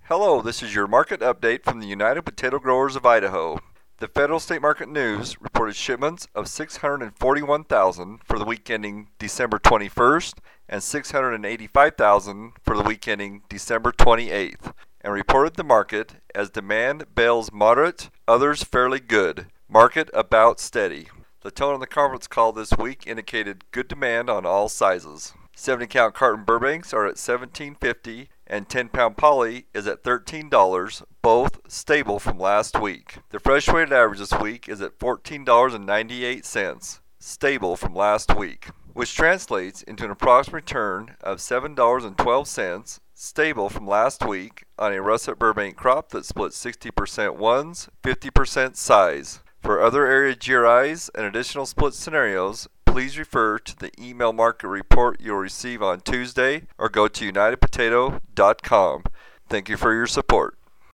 Hello, this is your market update from the United Potato Growers of Idaho. The Federal State Market News reported shipments of 641,000 for the week ending December 21st and 685,000 for the week ending December 28th, and reported the market as demand bales moderate, others fairly good, market about steady. The tone on the conference call this week indicated good demand on all sizes. 70-count carton Burbanks are at $17.50 and 10-pound poly is at $13, both stable from last week. The fresh weighted average this week is at $14.98, stable from last week, which translates into an approximate return of $7.12, stable from last week on a russet Burbank crop that split 60% ones, 50% size. For other area GRIs and additional split scenarios, please refer to the email market report you'll receive on Tuesday or go to unitedpotato.com. Thank you for your support.